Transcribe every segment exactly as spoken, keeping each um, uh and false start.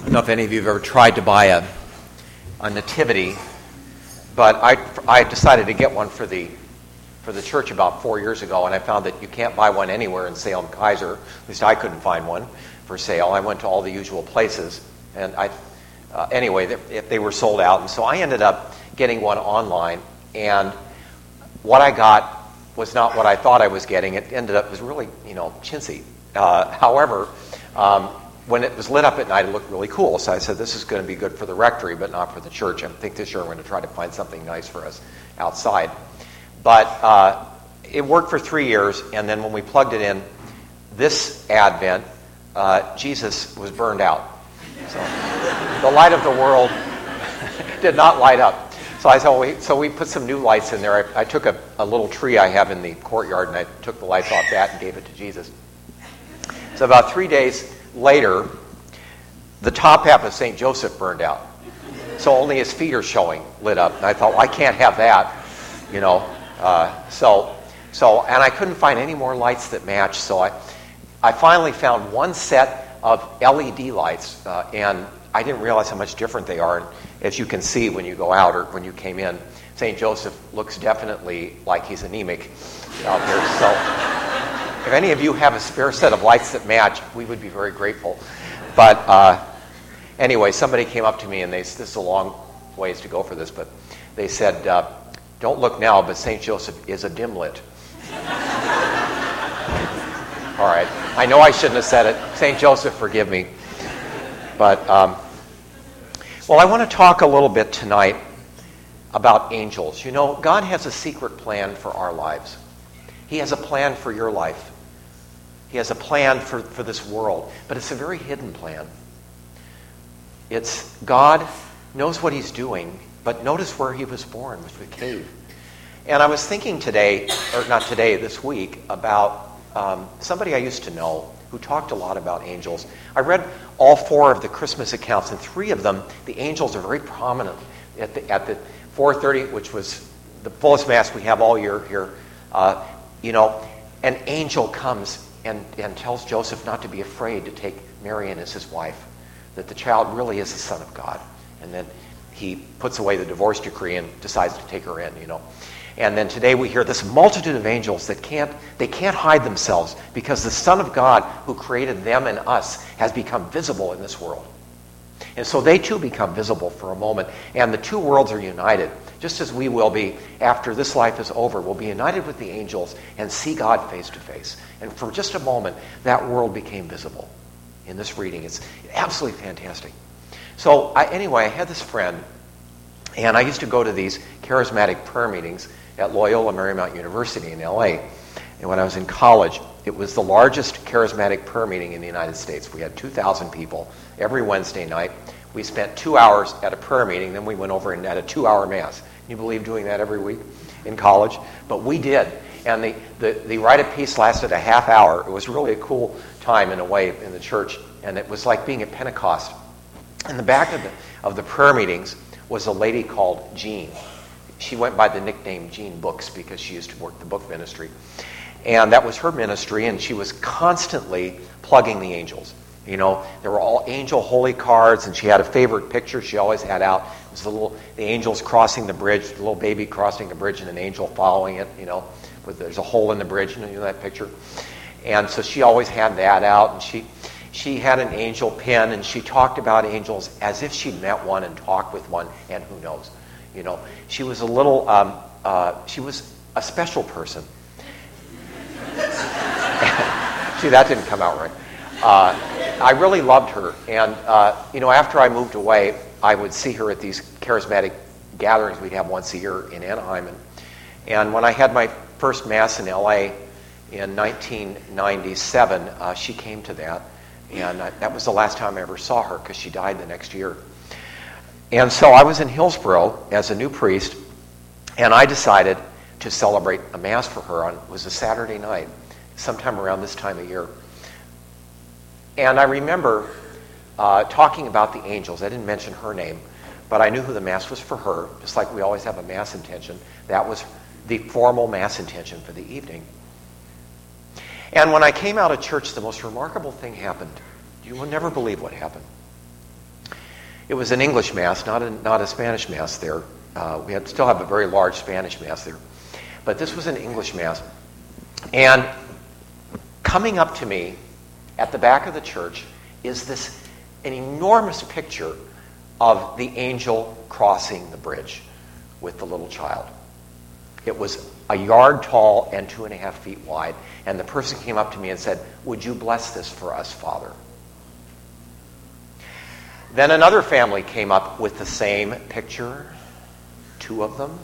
don't know if any of you have ever tried to buy a, a nativity, but I, I decided to get one for the for the church about four years ago, and I found that you can't buy one anywhere in Salem Kaiser. At least I couldn't find one for sale. I went to all the usual places, and I uh, anyway, they, they were sold out, and so I ended up getting one online, and what I got was not what I thought I was getting. It ended up, it was really, you know, chintzy. Uh, however, um, when it was lit up at night, it looked really cool. So I said, this is going to be good for the rectory, but not for the church. I think this year I'm going to try to find something nice for us outside. But uh, it worked for three years, and then when we plugged it in, this Advent, uh, Jesus was burned out. So the light of the world did not light up. So I thought, we, so we put some new lights in there. I, I took a, a little tree I have in the courtyard, and I took the lights off that and gave it to Jesus. So about three days later, the top half of Saint Joseph burned out. So only his feet are showing lit up. And I thought, well, I can't have that, you know. Uh, so, so, and I couldn't find any more lights that matched. So I, I finally found one set of L E D lights, uh, and I didn't realize how much different they are. And as you can see when you go out or when you came in, Saint Joseph looks definitely like he's anemic out there. So if any of you have a spare set of lights that match, we would be very grateful. But uh, anyway, somebody came up to me, and they this is a long ways to go for this, but they said, uh, don't look now, but Saint Joseph is a dim lit. All right. I know I shouldn't have said it. Saint Joseph, forgive me. But, um, well, I want to talk a little bit tonight about angels. You know, God has a secret plan for our lives. He has a plan for your life. He has a plan for, for this world, but it's a very hidden plan. It's God knows what he's doing, but notice where he was born, with the cave. And I was thinking today, or not today, this week, about um, somebody I used to know who talked a lot about angels. I read all four of the Christmas accounts, and three of them, the angels are very prominent. At the, at the four thirty, which was the fullest Mass we have all year here, uh, you know, an angel comes and, and tells Joseph not to be afraid to take Mary in as his wife, that the child really is the Son of God. And then he puts away the divorce decree and decides to take her in, you know. And then today we hear this multitude of angels that can't, they can't hide themselves because the Son of God who created them and us has become visible in this world. And so they too become visible for a moment, and the two worlds are united. Just as we will be after this life is over, we'll be united with the angels and see God face to face. And for just a moment, that world became visible in this reading. It's absolutely fantastic. So I, anyway, I had this friend, and I used to go to these charismatic prayer meetings at Loyola Marymount University in L A. And when I was in college, it was the largest charismatic prayer meeting in the United States. We had two thousand people every Wednesday night. We spent two hours at a prayer meeting, then we went over and had a two-hour Mass. Can you believe doing that every week in college? But we did. And the, the, the Rite of Peace lasted a half hour. It was really a cool time in a way in the church. And it was like being at Pentecost. In the back of the, of the prayer meetings was a lady called Jean. She went by the nickname Jean Books because she used to work the book ministry. And that was her ministry, and she was constantly plugging the angels. You know, there were all angel holy cards, and she had a favorite picture she always had out. It was the little the angels crossing the bridge, the little baby crossing the bridge, and an angel following it. You know, with there's a hole in the bridge. You know, you know that picture. And so she always had that out, and she she had an angel pin, and she talked about angels as if she'd met one and talked with one, and who knows, you know, she was a little um, uh, she was a special person. See, that didn't come out right. Uh, I really loved her, and uh, you know, after I moved away, I would see her at these charismatic gatherings we'd have once a year in Anaheim, and, and when I had my first Mass in L A in nineteen ninety-seven, uh, she came to that, and I, that was the last time I ever saw her because she died the next year. And so I was in Hillsborough as a new priest, and I decided to celebrate a Mass for her on it was a Saturday night, sometime around this time of year. And I remember uh, talking about the angels. I didn't mention her name, but I knew who the Mass was for her, just like we always have a Mass intention. That was the formal Mass intention for the evening. And when I came out of church, the most remarkable thing happened. You will never believe what happened. It was an English Mass, not a, not a Spanish Mass there. Uh, we had, still have a very large Spanish Mass there. But this was an English Mass. And coming up to me at the back of the church is this, an enormous picture of the angel crossing the bridge with the little child. It was a yard tall and two and a half feet wide. And the person came up to me and said, "Would you bless this for us, Father?" Then another family came up with the same picture, two of them.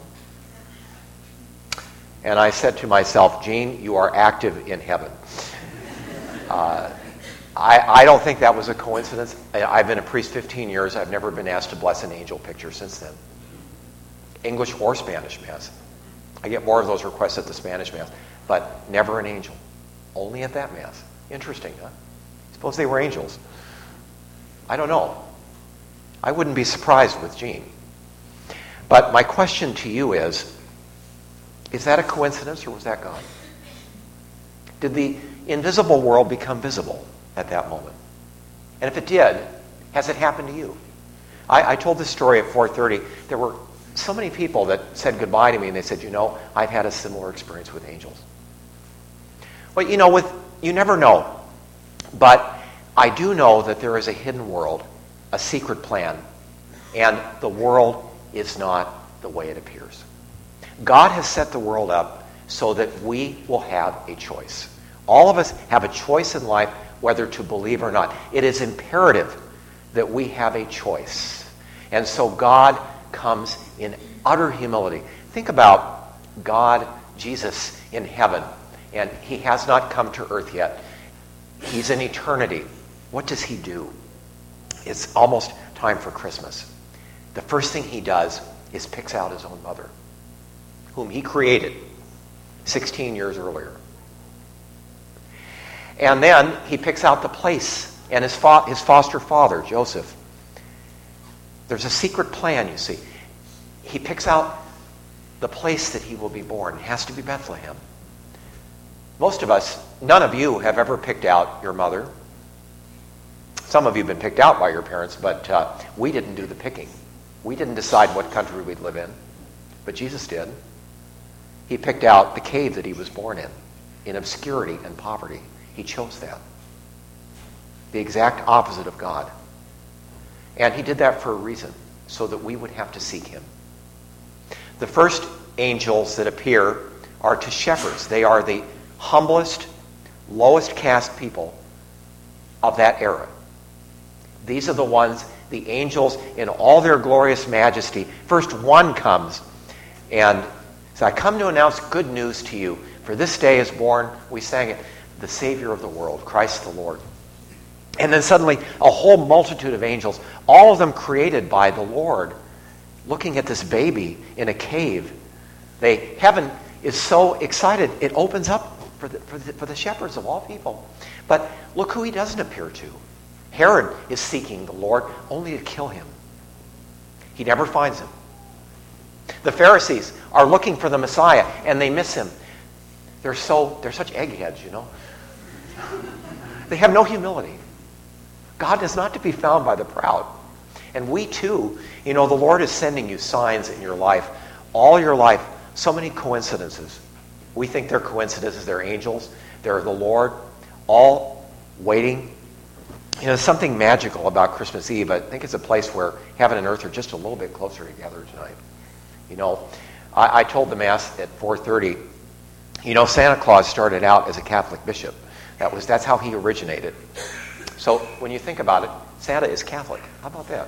And I said to myself, "Gene, you are active in heaven." Uh, I, I don't think that was a coincidence. I, I've been a priest fifteen years. I've never been asked to bless an angel picture since then. English or Spanish Mass. I get more of those requests at the Spanish Mass, but never an angel. Only at that Mass. Interesting, huh? Suppose they were angels. I don't know. I wouldn't be surprised with Gene. But my question to you is, is that a coincidence or was that God? Did the invisible world become visible at that moment? And if it did, has it happened to you? I, I told this story at four thirty. There were so many people that said goodbye to me, and they said, "You know, I've had a similar experience with angels." Well, you know, with you never know. But I do know that there is a hidden world, a secret plan, and the world is not the way it appears. God has set the world up so that we will have a choice. All of us have a choice in life whether to believe or not. It is imperative that we have a choice. And so God comes in utter humility. Think about God, Jesus, in heaven, and he has not come to earth yet. He's in eternity. What does he do? It's almost time for Christmas. The first thing he does is picks out his own mother, whom he created sixteen years earlier. And then he picks out the place and his, fo- his foster father, Joseph. There's a secret plan, you see. He picks out the place that he will be born. It has to be Bethlehem. Most of us, none of you have ever picked out your mother. Some of you have been picked out by your parents, but uh, we didn't do the picking. We didn't decide what country we'd live in, but Jesus did. He picked out the cave that he was born in, in obscurity and poverty. He chose that. The exact opposite of God. And he did that for a reason, so that we would have to seek him. The first angels that appear are to shepherds. They are the humblest, lowest caste people of that era. These are the ones, the angels in all their glorious majesty. First one comes and says, "I come to announce good news to you. For this day is born," we sang it, "the Savior of the world, Christ the Lord." And then suddenly a whole multitude of angels, all of them created by the Lord, looking at this baby in a cave. They, heaven is so excited, it opens up for the, for the, for the shepherds of all people. But look who he doesn't appear to. Herod is seeking the Lord only to kill him. He never finds him. The Pharisees are looking for the Messiah and they miss him. They're so they're such eggheads, you know. They have no humility. God is not to be found by the proud. And we too, you know, the Lord is sending you signs in your life. All your life, so many coincidences. We think they're coincidences, they're angels, they're the Lord, all waiting. You know, there's something magical about Christmas Eve. I think it's a place where heaven and earth are just a little bit closer together tonight. You know, I, I told the Mass at four thirty, you know, Santa Claus started out as a Catholic bishop. That was that's how he originated. So when you think about it, Santa is Catholic. How about that?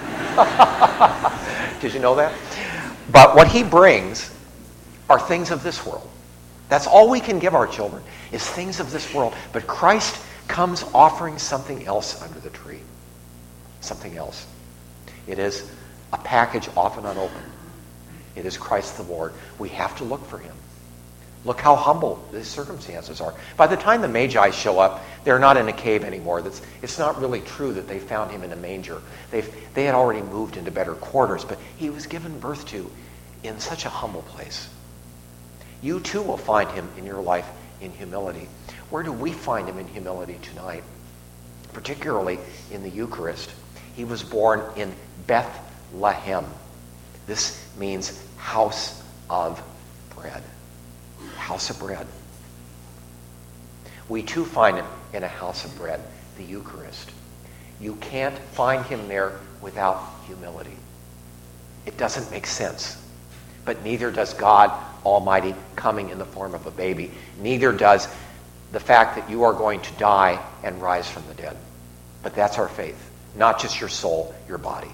Did you know that? But what he brings are things of this world. That's all we can give our children, is things of this world. But Christ comes offering something else under the tree. Something else. It is a package often unopened. It is Christ the Lord. We have to look for him. Look how humble the circumstances are. By the time the Magi show up, they're not in a cave anymore. That's, it's not really true that they found him in a manger. They've, they had already moved into better quarters, but he was given birth to in such a humble place. You too will find him in your life in humility. Where do we find him in humility tonight? Particularly in the Eucharist. He was born in Bethlehem. This means house of bread. House of bread. We too find him in a house of bread, the Eucharist. You can't find him there without humility. It doesn't make sense. But neither does God Almighty coming in the form of a baby. Neither does the fact that you are going to die and rise from the dead. But that's our faith. Not just your soul, your body.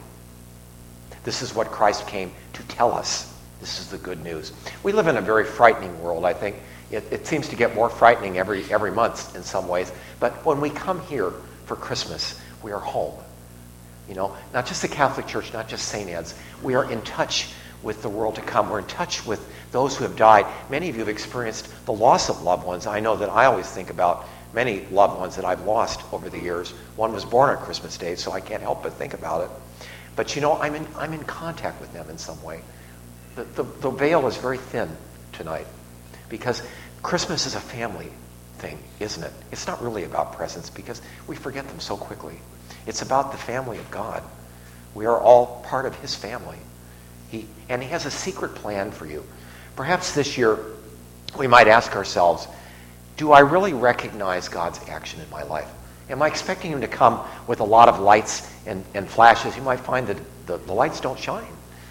This is what Christ came to tell us. This is the good news. We live in a very frightening world, I think. It, it seems to get more frightening every, every month in some ways. But when we come here for Christmas, we are home. You know, not just the Catholic Church, not just Saint Ed's. We are in touch with the world to come. We're in touch with those who have died. Many of you have experienced the loss of loved ones. I know that I always think about many loved ones that I've lost over the years. One was born on Christmas Day, so I can't help but think about it. But you know, I'm in, I'm in contact with them in some way. The, the, the veil is very thin tonight because Christmas is a family thing, isn't it? It's not really about presents because we forget them so quickly. It's about the family of God. We are all part of his family. He, and he has a secret plan for you. Perhaps this year we might ask ourselves, do I really recognize God's action in my life? Am I expecting him to come with a lot of lights and, and flashes? You might find that the, the lights don't shine.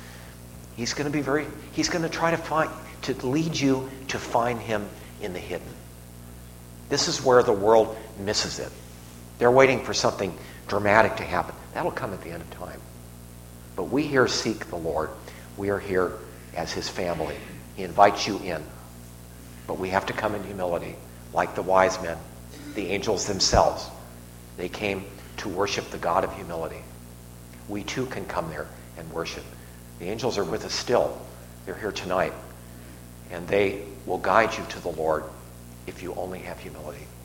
He's going to be very, he's going to try to find, to lead you to find him in the hidden. This is where the world misses it. They're waiting for something dramatic to happen. That'll come at the end of time. But we here seek the Lord. We are here as his family. He invites you in. But we have to come in humility, like the wise men, the angels themselves. They came to worship the God of humility. We too can come there and worship. The angels are with us still. They're here tonight. And they will guide you to the Lord if you only have humility.